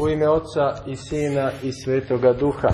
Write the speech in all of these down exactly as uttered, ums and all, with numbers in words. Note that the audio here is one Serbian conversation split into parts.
U ime Oca i Sina i Svetoga Duha.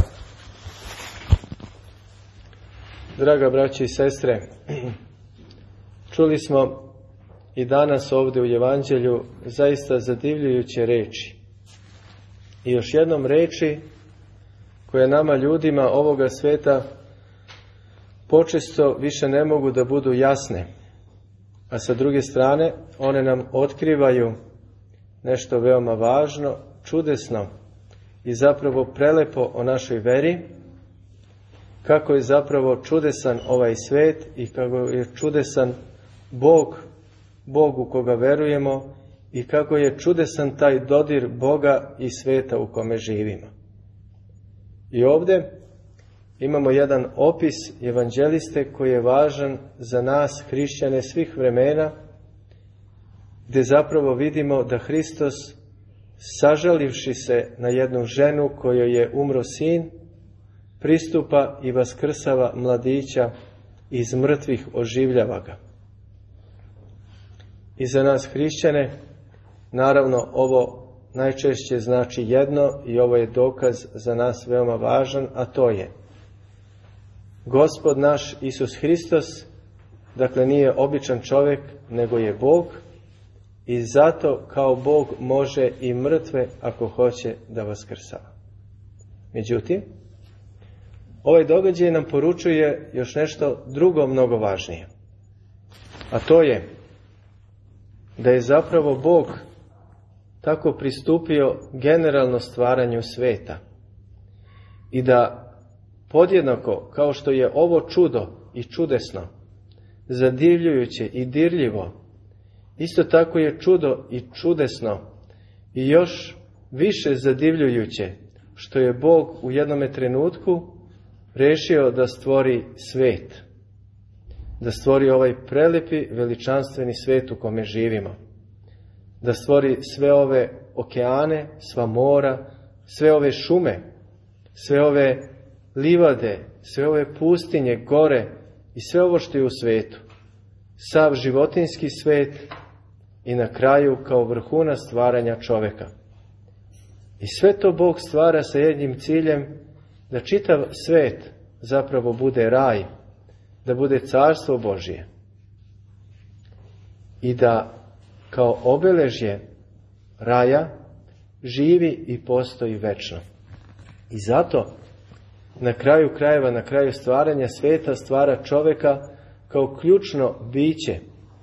Draga braće i sestre, čuli smo i danas ovdje u Evanđelju zaista zadivljujuće reči. I još jednom reči koje nama ljudima ovoga sveta počesto više ne mogu da budu jasne. A sa druge strane, one nam otkrivaju nešto veoma važno, čudesno i zapravo prelepo o našoj veri, kako je zapravo čudesan ovaj svet i kako je čudesan Bog, Bog u koga verujemo i kako je čudesan taj dodir Boga i sveta u kome živimo. I ovdje imamo jedan opis evanđeliste koji je važan za nas, hrišćane svih vremena, gdje zapravo vidimo da Hristos, sažalivši se na jednu ženu kojoj je umro sin, pristupa i vaskrsava mladića iz mrtvih, oživljava ga. I za nas hrišćane, naravno, ovo najčešće znači jedno i ovo je dokaz za nas veoma važan, a to je Gospod naš Isus Hristos, dakle nije običan čovjek, nego je Bog, i zato kao Bog može i mrtve ako hoće da vaskrsava. Međutim, ovaj događaj nam poručuje još nešto drugo mnogo važnije. A to je da je zapravo Bog tako pristupio generalno stvaranju sveta. I da podjednako, kao što je ovo čudo i čudesno, zadivljujuće i dirljivo, isto tako je čudo i čudesno i još više zadivljujuće što je Bog u jednome trenutku rešio da stvori svet. Da stvori ovaj prelepi, veličanstveni svet u kome živimo. Da stvori sve ove okeane, sva mora, sve ove šume, sve ove livade, sve ove pustinje, gore i sve ovo što je u svetu. Sav životinski svet i na kraju kao vrhuna stvaranja čoveka. I sve to Bog stvara sa jednim ciljem, da čitav svet zapravo bude raj, da bude carstvo Božje. I da kao obeležje raja živi i postoji večno. I zato na kraju krajeva, na kraju stvaranja sveta stvara čoveka kao ključno biće.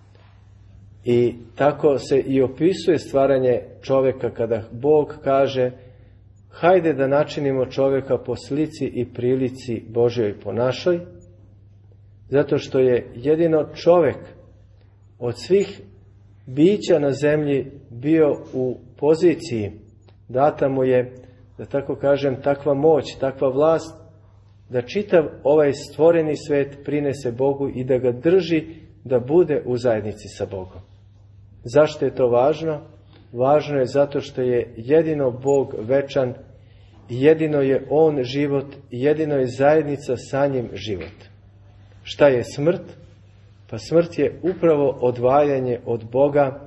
I tako se i opisuje stvaranje čoveka kada Bog kaže: hajde da načinimo čoveka po slici i prilici Božjoj, po našoj, zato što je jedino čovek od svih bića na zemlji bio u poziciji, data mu je, da tako kažem, takva moć, takva vlast, da čitav ovaj stvoreni svet prinese Bogu i da ga drži da bude u zajednici sa Bogom. Zašto je to važno? Važno je zato što je jedino Bog večan, jedino je On život, jedino je zajednica sa njim život. Šta je smrt? Pa smrt je upravo odvajanje od Boga,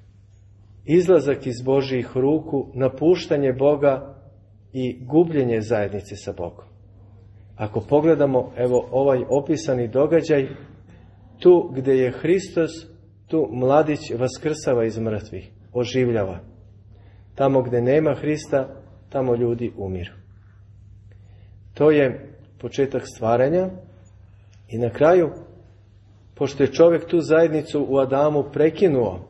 izlazak iz Božjih ruku, napuštanje Boga i gubljenje zajednice sa Bogom. Ako pogledamo, evo, ovaj opisani događaj, tu gdje je Hristos, tu mladić vaskrsava iz mrtvih, oživljava. Tamo gdje nema Hrista, tamo ljudi umiru. To je početak stvaranja i na kraju, pošto je čovjek tu zajednicu u Adamu prekinuo,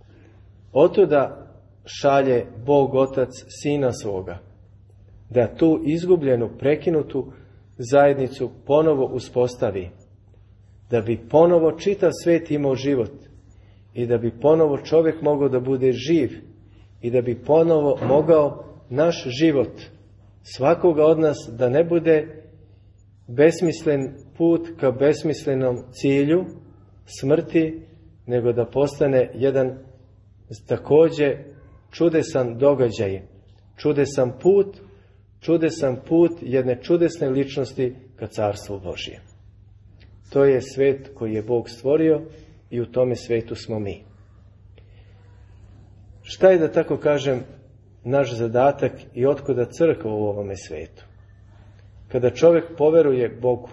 otuda šalje Bog Otac Sina svoga, da tu izgubljenu, prekinutu zajednicu ponovo uspostavi, da bi ponovo čitav svet imao život i da bi ponovo čovjek mogao da bude živ i da bi ponovo mogao naš život, svakoga od nas, da ne bude besmislen put ka besmislenom cilju, smrti, nego da postane jedan također čudesan događaj, čudesan put, čudesan put jedne čudesne ličnosti ka carstvu Božje. To je svet koji je Bog stvorio i u tome svetu smo mi. Šta je, da tako kažem, naš zadatak i otkuda crkva u ovome svetu. Kada čovjek poveruje Bogu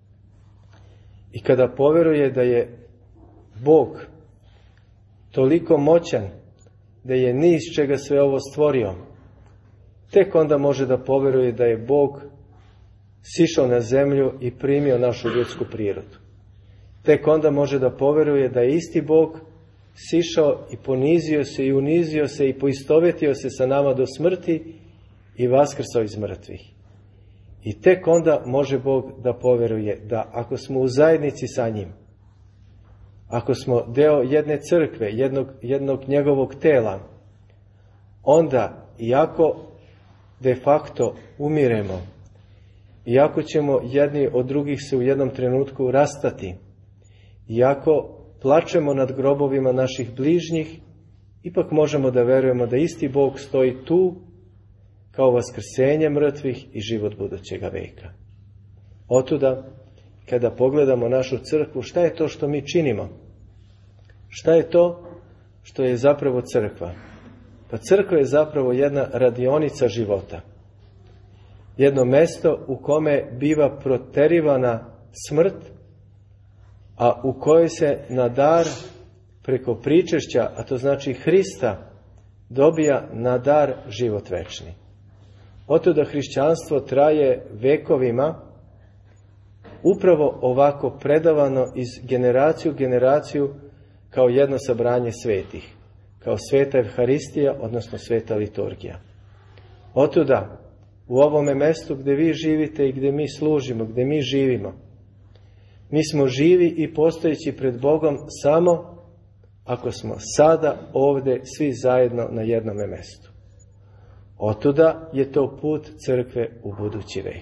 i kada poveruje da je Bog toliko moćan da je ni iz čega sve ovo stvorio, tek onda može da poveruje da je Bog sišao na zemlju i primio našu ljudsku prirodu. Tek onda može da poveruje da je isti Bog sišao i ponizio se i unizio se i poistovetio se sa nama do smrti i vaskrsao iz mrtvih. I tek onda može Bog da poveruje da ako smo u zajednici sa njim, ako smo deo jedne crkve, jednog, jednog njegovog tela, onda iako de facto umiremo, iako ćemo jedni od drugih se u jednom trenutku rastati, iako plačemo nad grobovima naših bližnjih, ipak možemo da verujemo da isti Bog stoji tu kao vaskrsenje mrtvih i život budućega veka. Otuda, kada pogledamo našu crkvu, šta je to što mi činimo? Šta je to što je zapravo crkva? Pa crkva je zapravo jedna radionica života. Jedno mesto u kome biva proterivana smrt, a u kojoj se na dar preko pričešća, a to znači Hrista, dobija na dar život večni. Otuda hrišćanstvo traje vekovima, upravo ovako predavano iz generaciju u generaciju kao jedno sabranje svetih, kao sveta Evharistija, odnosno sveta liturgija. Otuda, u ovome mestu gdje vi živite i gdje mi služimo, gdje mi živimo, mi smo živi i postojeći pred Bogom samo ako smo sada ovdje svi zajedno na jednome mestu. Otuda je to put crkve u budući vek.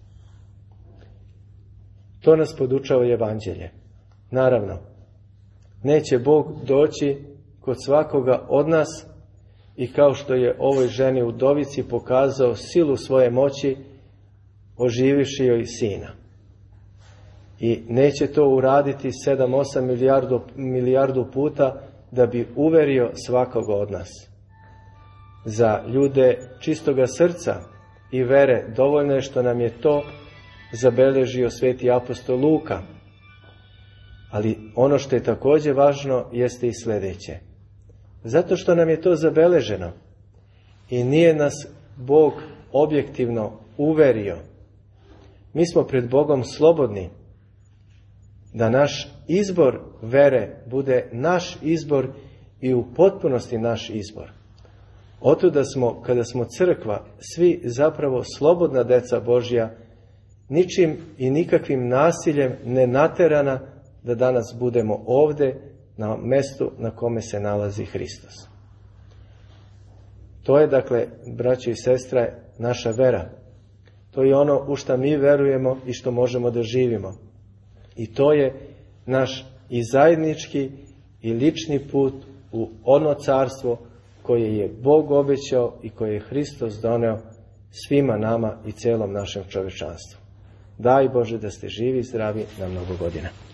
To nas podučava Evanđelje. Naravno, neće Bog doći kod svakoga od nas i kao što je ovoj ženi udovici pokazao silu svoje moći, oživivši joj sina. I neće to uraditi sedam osam milijardu, milijardu puta da bi uverio svakoga od nas. Za ljude čistoga srca i vere dovoljno je što nam je to zabeležio sveti apostol Luka. Ali ono što je također važno jeste i sljedeće. Zato što nam je to zabeleženo i nije nas Bog objektivno uverio, mi smo pred Bogom slobodni da naš izbor vere bude naš izbor i u potpunosti naš izbor. Otuda smo, kada smo crkva, svi zapravo slobodna deca Božja, ničim i nikakvim nasiljem ne naterana da danas budemo ovdje na mjestu na kome se nalazi Hristos. To je, dakle, braćo i sestre, naša vera. To je ono u što mi verujemo i što možemo da živimo. I to je naš i zajednički i lični put u ono carstvo koje je Bog obećao i koje je Hristos doneo svima nama i cijelom našem čovječanstvu. Daj Bože da ste živi i zdravi na mnogo godina.